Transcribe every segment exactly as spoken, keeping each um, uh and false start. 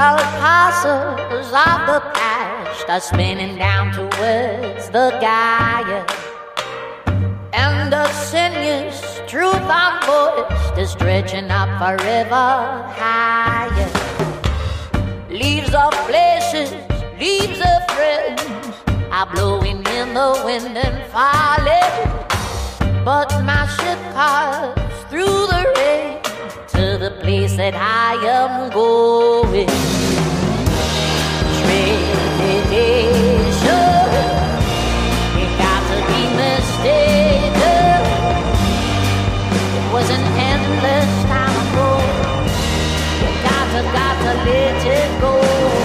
Crystal parcels of the past are spinning down towards the Gaia, and the sinuous truth unvoiced is stretching up forever higher. Leaves of places, leaves of friends are blowing in the wind and falling, but my ship passed through the rain to the place that I am going. Trepidation, you got to be mistaken. It was an endless time ago. You got to, got to let it go.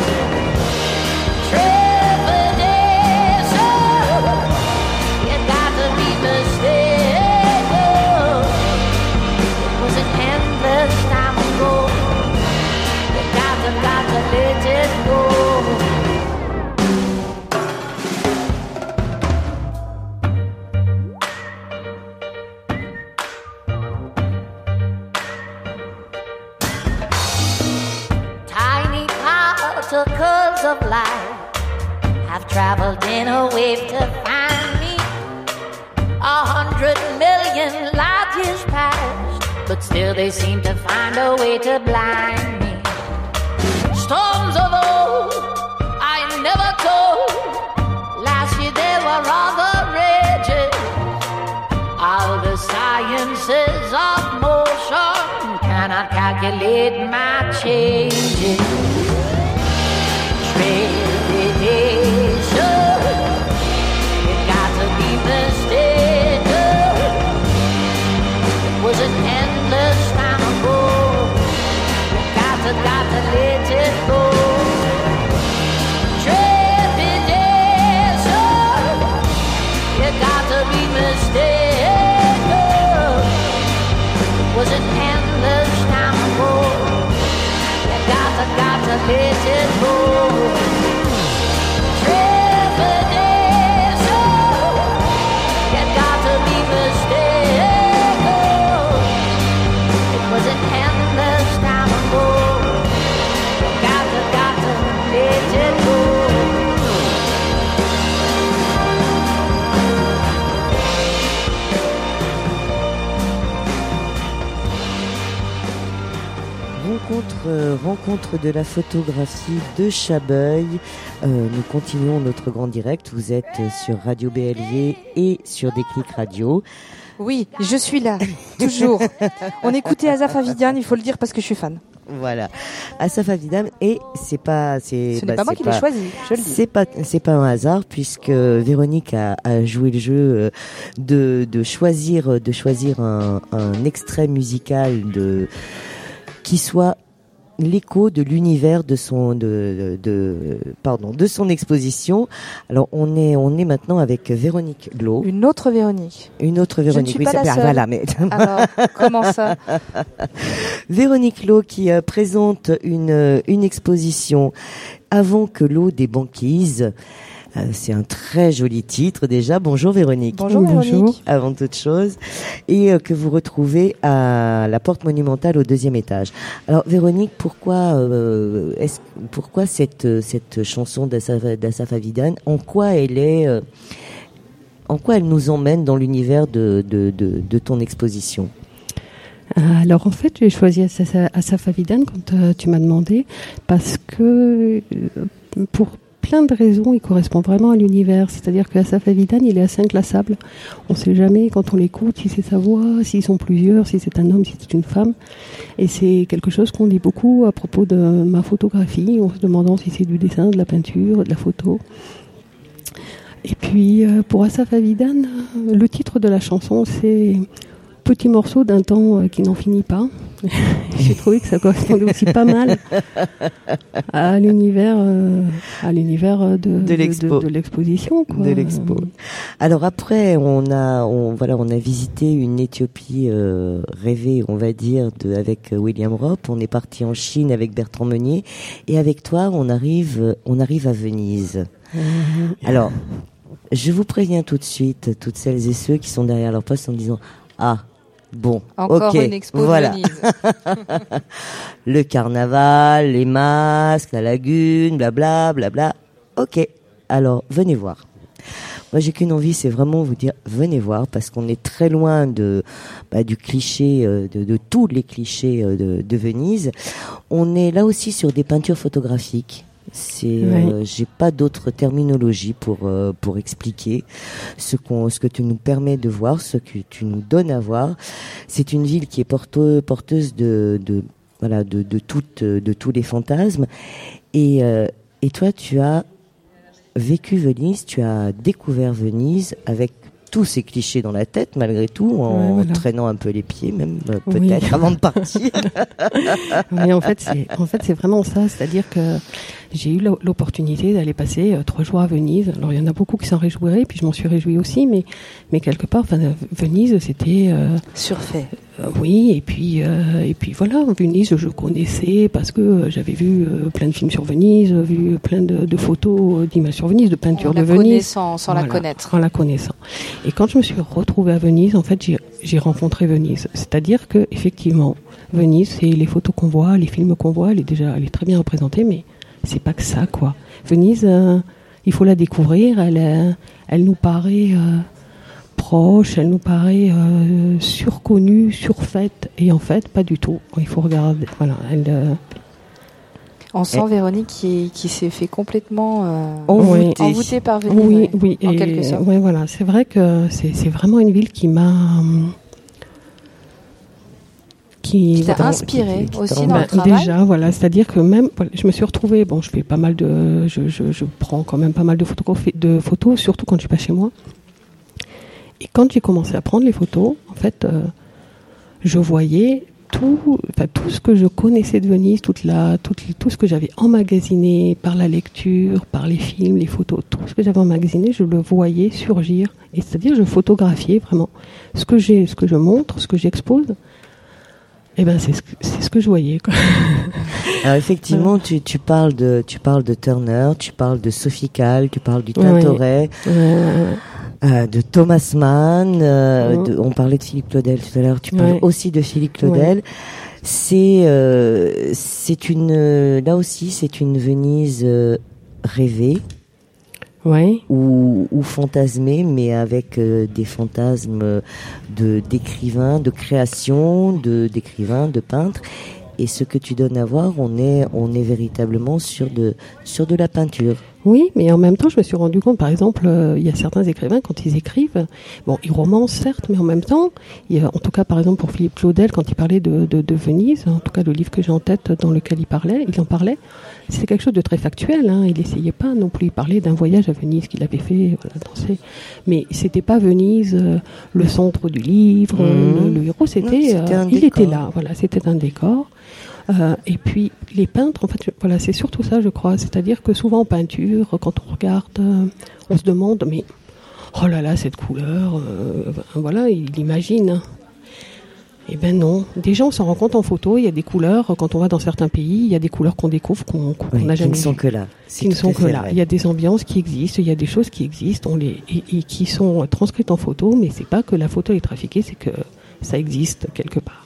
Trepidation, you got to be mistaken. It was an endless time ago. You got to, got to let it go. Tiny particles of light have traveled in a wave to find me. A hundred million light years passed, but still they seem to find a way to blind me. Storms of old, I never told. Last year they were all the rages. All the sciences of motion cannot calculate my changes. Trepidation, you got to be mistaken. It was an endless time ago. You got to, got to let it go. Trepidation, you got to be mistaken. It was an endless time ago. You got to, got to let it go. Rencontre, rencontre de la photographie de Chabeuil. Euh, nous continuons notre grand direct. Vous êtes sur Radio B L V et sur Déclic Radio. Oui, je suis là, toujours. On écoutait Asaf Avidan, il faut le dire parce que je suis fan. Voilà, Asaf Avidan, et c'est pas, c'est, Ce bah, n'est pas moi c'est qui pas, l'ai choisi, je le dis. C'est pas, c'est pas un hasard puisque Véronique a, a joué le jeu de, de choisir, de choisir un, un extrait musical de, qui soit l'écho de l'univers de son de, de, de pardon de son exposition. Alors on est on est maintenant avec Véronique Glo. Une autre Véronique. Une autre Véronique. Je ne suis pas oui, la ça, seule. voilà, mais Alors comment ça? Véronique Glo qui euh, présente une euh, une exposition Avant que l'eau des banquises. Euh, c'est un très joli titre déjà. Bonjour Véronique. Bonjour Véronique. Bonjour. Avant toute chose, et euh, que vous retrouvez à la Porte Monumentale au deuxième étage. Alors Véronique, pourquoi euh, est-ce pourquoi cette cette chanson d'Asaf, d'Asaf Avidan, en quoi elle est euh, en quoi elle nous emmène dans l'univers de de de, de ton exposition? Alors en fait, j'ai choisi Asaf, Asaf Avidan quand euh, tu m'as demandé parce que euh, pour plein de raisons, il correspond vraiment à l'univers. C'est-à-dire que Asaf Avidan, il est assez inclassable. On ne sait jamais, quand on l'écoute, si c'est sa voix, s'ils sont plusieurs, si c'est un homme, si c'est une femme. Et c'est quelque chose qu'on dit beaucoup à propos de ma photographie, en se demandant si c'est du dessin, de la peinture, de la photo. Et puis, pour Asaf Avidan, le titre de la chanson, c'est « Petit morceau d'un temps qui n'en finit pas ». J'ai trouvé que ça correspondait aussi pas mal à l'univers, euh, à l'univers de, de, l'expo. de, de, de l'exposition, quoi. De l'expo. Alors après, on a, on, voilà, on a visité une Éthiopie euh, rêvée, on va dire, de, avec William Ropp. On est parti en Chine avec Bertrand Meunier, et avec toi, on arrive, on arrive à Venise. Mmh. Alors, je vous préviens tout de suite, toutes celles et ceux qui sont derrière leur poste en disant ah. Bon, Encore ok, une expo voilà. de Venise. Le carnaval, les masques, la lagune, blabla, blabla. Ok, alors venez voir. Moi, j'ai qu'une envie, c'est vraiment vous dire, venez voir, parce qu'on est très loin de bah, du cliché, euh, de, de tous les clichés euh, de, de Venise. On est là aussi sur des peintures photographiques. C'est, euh, j'ai pas d'autre terminologie pour euh, pour expliquer ce qu'on, ce que tu nous permets de voir, ce que tu nous donnes à voir. C'est une ville qui est porteuse, porteuse de, de voilà de de toutes de tous les fantasmes. Et euh, et toi, tu as vécu Venise, tu as découvert Venise avec tous ces clichés dans la tête, malgré tout, en Ouais, voilà. traînant un peu les pieds, même euh, Oui. peut-être avant de partir. Mais en fait, c'est, en fait, c'est vraiment ça. C'est-à-dire que j'ai eu l'opportunité d'aller passer euh, trois jours à Venise. Alors, il y en a beaucoup qui s'en réjouiraient, puis je m'en suis réjouie aussi, mais, mais quelque part, enfin, Venise, c'était, euh, Surfait. euh, oui, et puis, euh, et puis voilà, Venise, je connaissais parce que euh, j'avais vu euh, plein de films sur Venise, vu plein de, de photos, euh, d'images sur Venise, de peintures On de la Venise. connaît sans, sans la Voilà, connaître. En la connaissant. Et quand je me suis retrouvée à Venise, en fait, j'ai, j'ai rencontré Venise. C'est-à-dire que, effectivement, Venise, c'est les photos qu'on voit, les films qu'on voit, elle est déjà, elle est très bien représentée, mais c'est pas que ça, quoi. Venise, euh, il faut la découvrir. Elle, euh, elle nous paraît euh, proche, elle nous paraît euh, surconnue, surfaite, et en fait, pas du tout. Il faut regarder. Voilà, elle. Euh, On sent Et- Véronique qui, qui s'est fait complètement euh, Envoûtée. envoûtée par Venise. oui, ouais, oui, en et- quelque sorte. ouais, voilà. C'est vrai que c'est, c'est vraiment une ville qui m'a. hum, Qui, Qui t'a Attends, inspiré qui- qui aussi t'a- dans Bah, le travail. déjà, voilà, c'est-à-dire que même, voilà, je me suis retrouvée, bon, je fais pas mal de, je, je, je prends quand même pas mal de photos, de photos, surtout quand je suis pas chez moi. Et quand j'ai commencé à prendre les photos, en fait, euh, je voyais tout, enfin, tout ce que je connaissais de Venise, toute la, toute, tout ce que j'avais emmagasiné par la lecture, par les films, les photos, tout ce que j'avais emmagasiné, je le voyais surgir. Et c'est-à-dire, je photographiais vraiment ce que j'ai, ce que je montre, ce que j'expose. Eh ben, c'est ce que, c'est ce que je voyais, quoi. Alors effectivement, tu, tu parles de tu parles de Turner, tu parles de Sophie Calle, tu parles du Tintoret, Euh, euh, de Thomas Mann. euh, Mhm. de- on parlait de Philippe Claudel tout à l'heure. Tu parles Ouais. aussi de Philippe Claudel. C'est euh, c'est une euh, là aussi c'est une Venise euh, rêvée ouais. ou, ou fantasmée, mais avec euh, des fantasmes de d'écrivains, de création, de d'écrivains, de peintres. Et ce que tu donnes à voir, on est on est véritablement sur de sur de la peinture. Oui, mais en même temps, je me suis rendu compte, par exemple, euh, il y a certains écrivains, quand ils écrivent, bon, ils romancent, certes, mais en même temps, il y a, en tout cas, par exemple, pour Philippe Claudel, quand il parlait de, de, de Venise, en tout cas, le livre que j'ai en tête dans lequel il parlait, il en parlait, c'était quelque chose de très factuel, hein, il essayait pas non plus, il parlait d'un voyage à Venise qu'il avait fait, voilà, dans ses... mais c'était pas Venise, euh, le centre du livre, Mmh. le, le héros, c'était, Non, c'était euh, un il décor. était là, voilà, c'était un décor. Euh, et puis les peintres, en fait, je- voilà, c'est surtout ça, je crois. C'est-à-dire que souvent en peinture, quand on regarde, euh, on se demande, mais oh là là, cette couleur, euh, ben, voilà, il imagine. Eh ben non. Déjà, on s'en rend compte en photo. Il y a des couleurs. Quand on va dans certains pays, il y a des couleurs qu'on découvre qu'on qu'on Oui, n'a qui jamais ne sont vues. que là. C'est Qui ne tout sont à que fait là. vrai. Il y a des ambiances qui existent, il y a des choses qui existent, on les et, et qui sont transcrites en photo, mais c'est pas que la photo est trafiquée, c'est que ça existe quelque part.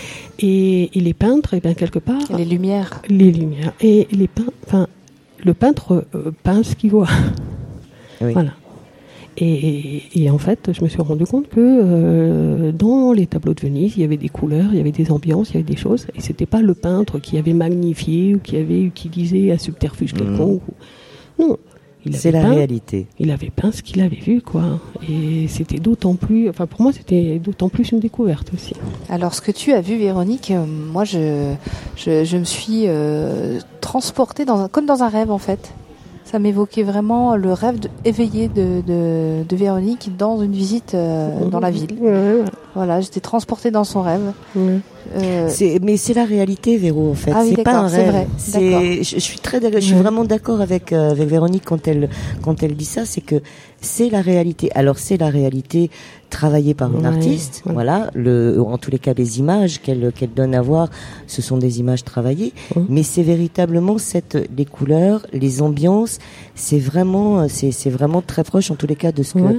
Et, et les peintres, eh bien quelque part, Les lumières. les lumières et les peintres, enfin, le peintre euh, peint ce qu'il voit. Oui. Voilà. Et, et, et en fait, je me suis rendu compte que euh, dans les tableaux de Venise, il y avait des couleurs, il y avait des ambiances, il y avait des choses, et c'était pas le peintre qui avait magnifié ou qui avait utilisé un subterfuge quelconque. ou- Non, il C'est avait la peint, réalité. il avait peint ce qu'il avait vu, quoi. Et c'était d'autant plus, enfin pour moi, c'était d'autant plus une découverte aussi. Alors, ce que tu as vu, Véronique, euh, moi, je, je, je me suis euh, transportée dans un, comme dans un rêve, en fait. Ça m'évoquait vraiment le rêve de, éveillé de, de, de Véronique dans une visite euh, dans la ville. Ouais, ouais, Voilà, j'étais transportée dans son rêve. ouais. Euh... C'est, mais c'est la réalité, Véro, en fait. Ah oui, c'est pas un c'est rêve. vrai. C'est, je, je suis très, je suis Ouais. vraiment d'accord avec euh, avec Véronique quand elle quand elle dit ça, c'est que c'est la réalité. Alors c'est la réalité travaillée par une Ouais, artiste, ouais. voilà. Le, en tous les cas, les images qu'elle qu'elle donne à voir, ce sont des images travaillées, Ouais. mais c'est véritablement cette les couleurs, les ambiances, c'est vraiment c'est c'est vraiment très proche en tous les cas de ce que Ouais.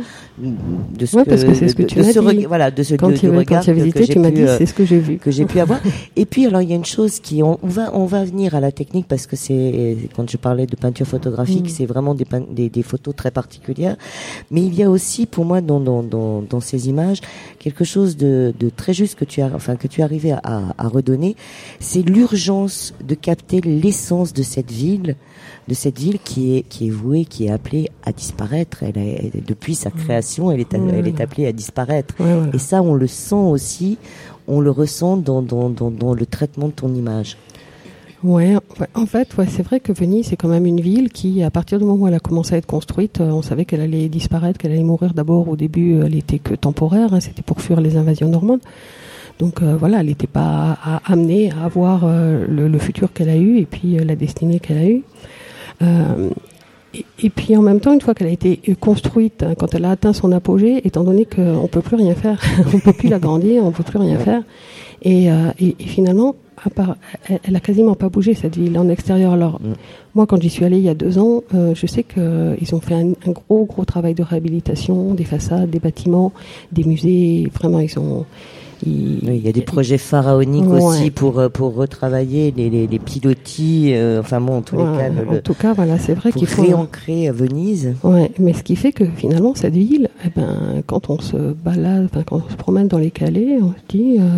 de ce Ouais, que, parce que c'est ce que de, tu de m'as ce dit. reg- voilà de ce Quand de, tu du regard quand tu as que- que visité, j'ai tu m'as pu, dit euh, c'est ce que j'ai vu. que j'ai pu avoir. Et puis alors il y a une chose qui on, on va on va venir à la technique parce que c'est quand je parlais de peinture photographique, Mm. c'est vraiment des, pein- des des photos très particulières. Mais il y a aussi pour moi dans dans dans, dans ces images quelque chose de de très juste que tu as enfin que tu es arrivé à, à, à redonner, c'est l'urgence de capter l'essence de cette ville, de cette ville qui est qui est vouée, qui est appelée à disparaître. Elle est, depuis sa création, elle est Mm. elle est appelée à disparaître. Ouais, voilà. Et ça, on le sent aussi, on le ressent dans, dans, dans, dans le traitement de ton image. Ouais, ouais, en fait, ouais, c'est vrai que Venise, c'est quand même une ville qui, à partir du moment où elle a commencé à être construite, euh, on savait qu'elle allait disparaître, qu'elle allait mourir. D'abord, au début, elle était que temporaire, hein, c'était pour fuir les invasions normandes. Donc euh, voilà, elle n'était pas à- à- amenée à avoir euh, le, le futur qu'elle a eu et puis euh, la destinée qu'elle a eue. Euh, et, et puis en même temps, une fois qu'elle a été construite, hein, quand elle a atteint son apogée, étant donné qu'on ne peut plus rien faire, on ne peut plus l'agrandir, on ne peut plus rien faire, et, euh, et, et finalement, à part, elle, elle a quasiment pas bougé cette ville en extérieur. Alors Mm. moi, quand j'y suis allée il y a deux ans, euh, je sais qu'ils ont fait un, un gros gros travail de réhabilitation des façades, des bâtiments, des musées. Vraiment, ils ont ils- Oui, il y a des projets pharaoniques Ouais. aussi pour euh, pour retravailler les les, les pilotis. euh, enfin bon, en tous les Ouais, cas, le, en tout cas, voilà, c'est vrai pour qu'il faut. réancrer à Venise. Ouais, mais ce qui fait que finalement cette ville, eh ben, quand on se balade, enfin, quand on se promène dans les calais, on se dit euh,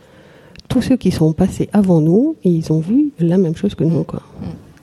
tous ceux qui sont passés avant nous, ils ont vu la même chose que nous, quoi.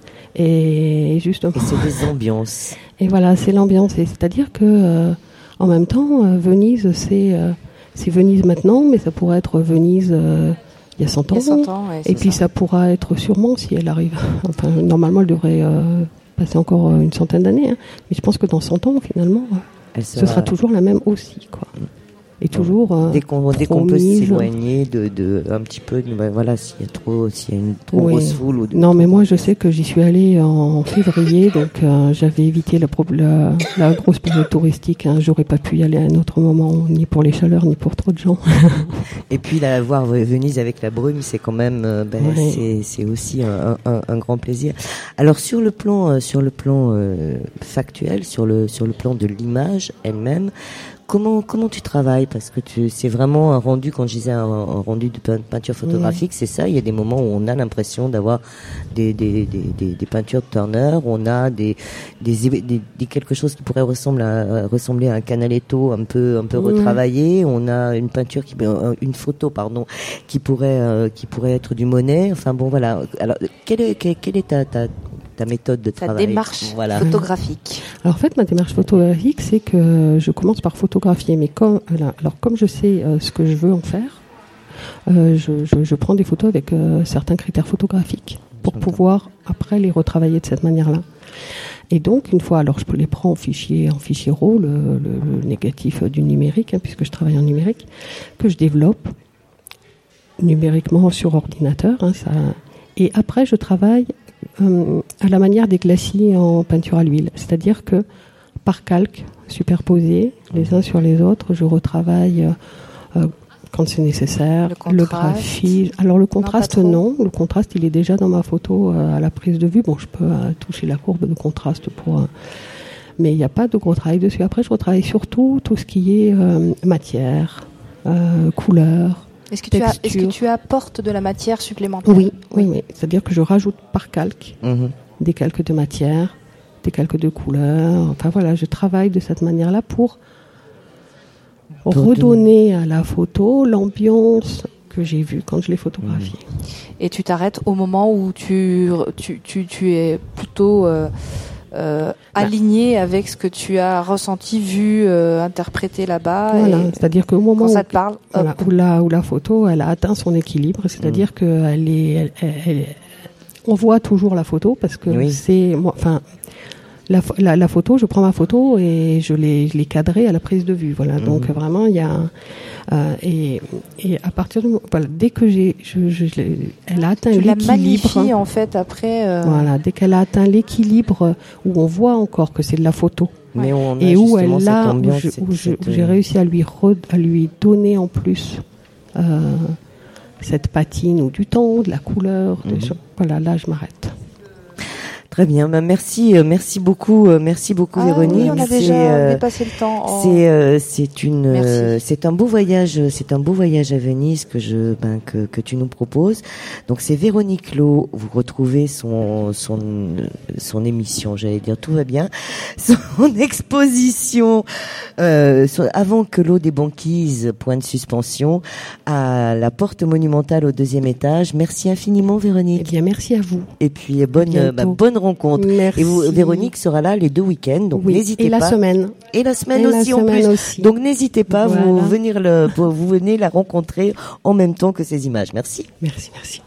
Et justement. Et c'est des ambiances. Et voilà, c'est l'ambiance. Et c'est-à-dire que, euh, en même temps, euh, Venise, c'est euh, c'est Venise maintenant, mais ça pourrait être Venise euh, il y a cent ans. Il y a cent ans, ouais, Et c'est puis ça. ça. pourra être sûrement, si elle arrive. Enfin, normalement, elle devrait euh, passer encore euh, une centaine d'années. Hein. Mais je pense que dans cent ans, finalement, euh, Elle ce sera toujours la même aussi, quoi. Et toujours. euh, dès qu'on dès qu'on peut promise. s'éloigner de, de un petit peu de, ben voilà, s'il y a trop s'il y a une trop Oui. grosse foule ou de, Non, mais moi, je sais que j'y suis allée en février, donc euh, j'avais évité la, pro- la, la grosse période touristique. Hein. J'aurais pas pu y aller à un autre moment, ni pour les chaleurs, ni pour trop de gens. Et puis là, voir Venise avec la brume, c'est quand même, euh, ben, Ouais. c'est, c'est aussi un, un, un grand plaisir. Alors sur le plan, euh, sur le plan euh, factuel, sur le sur le plan de l'image elle-même, comment comment tu travailles? Parce que tu, c'est vraiment un rendu. Quand je disais un, un rendu de pein- peinture photographique, c'est ça. Il y a des moments où on a l'impression d'avoir des des, des, des, des peintures de Turner. On a des des, des, des quelque chose qui pourrait ressembler à, ressembler à un canaletto un peu un peu Ouais. retravaillé. On a une peinture qui une photo pardon qui pourrait euh, qui pourrait être du Monet. Enfin bon voilà. Alors quelle est quelle, quelle est ta, ta ta méthode de Ta travail? démarche Voilà. photographique. Alors en fait, ma démarche photographique, c'est que je commence par photographier. Mais comme, voilà, alors comme je sais euh, ce que je veux en faire, euh, je, je, je prends des photos avec euh, certains critères photographiques pour J'entends. pouvoir après les retravailler de cette manière-là. Et donc, une fois, alors je les prends en fichier, en fichier RAW, le, le, le négatif du numérique, hein, puisque je travaille en numérique, que je développe numériquement sur ordinateur. Hein, ça, et après, je travaille euh, à la manière des glacis en peinture à l'huile. C'est-à-dire que par calque, superposés les uns sur les autres, je retravaille euh, quand c'est nécessaire, Le le, contraste. graphisme. Alors le contraste, pas trop. non, le contraste il est déjà dans ma photo euh, à la prise de vue. Bon, je peux euh, toucher la courbe de contraste pour... Euh, mais il n'y a pas de gros travail dessus. Après, je retravaille surtout tout ce qui est euh, matière, euh, couleur. Est-ce que, tu as, est-ce que Texture. tu apportes de la matière supplémentaire? Oui, oui, oui. C'est-à-dire que je rajoute par calque Mhm. des calques de matière, des calques de couleur. Enfin voilà, je travaille de cette manière-là pour Pour redonner à la photo l'ambiance que j'ai vue quand je l'ai photographiée. Et tu t'arrêtes au moment où tu, tu, tu, tu es plutôt euh, euh, aligné avec ce que tu as ressenti, vu, euh, interprété là-bas. Voilà, et c'est-à-dire qu'au moment quand où, ça te parle, voilà, hop. où, la, où la photo elle a atteint son équilibre, c'est-à-dire qu'elle est, elle, elle- elle- on voit toujours la photo parce que Oui. c'est, moi, enfin, la, la, la photo, je prends ma photo et je l'ai, je l'ai cadrée à la prise de vue. Voilà. Mmh. Donc vraiment, il y a euh, et, et à partir du voilà, dès que j'ai, je, je, je elle a atteint tu l'équilibre. La magnifies, en fait après. Euh... Voilà, dès qu'elle a atteint l'équilibre où on voit encore que c'est de la photo. Mais on a et où elle cette a, ambiance, où, je, cette, où, je, cette... où j'ai réussi à lui re, à lui donner en plus euh, cette patine ou du ton, de la couleur. Mmh. De, voilà, là je m'arrête. Très bien, bah merci, euh, merci beaucoup, euh, merci beaucoup ah, Véronique. Oui, on a c'est, déjà euh, dépassé le temps. Oh. C'est, euh, c'est une, euh, c'est un beau voyage, c'est un beau voyage à Venise que je, ben que que tu nous proposes. Donc c'est Véronique Lo. Vous retrouvez son son son émission, j'allais dire tout va bien, son exposition euh, sur, avant que l'eau des banquises, point de suspension, à la porte monumentale au deuxième étage. Merci infiniment Véronique. Eh bien merci à vous. Et puis bonne euh, bah, bonne rencontre. Merci. Et vous, Véronique sera là les deux week-ends, donc oui. n'hésitez et pas. Et la semaine. Et la semaine et aussi la en semaine plus. Aussi. Donc n'hésitez pas, voilà. vous venir le, vous venez la rencontrer en même temps que ces images. Merci. Merci, merci.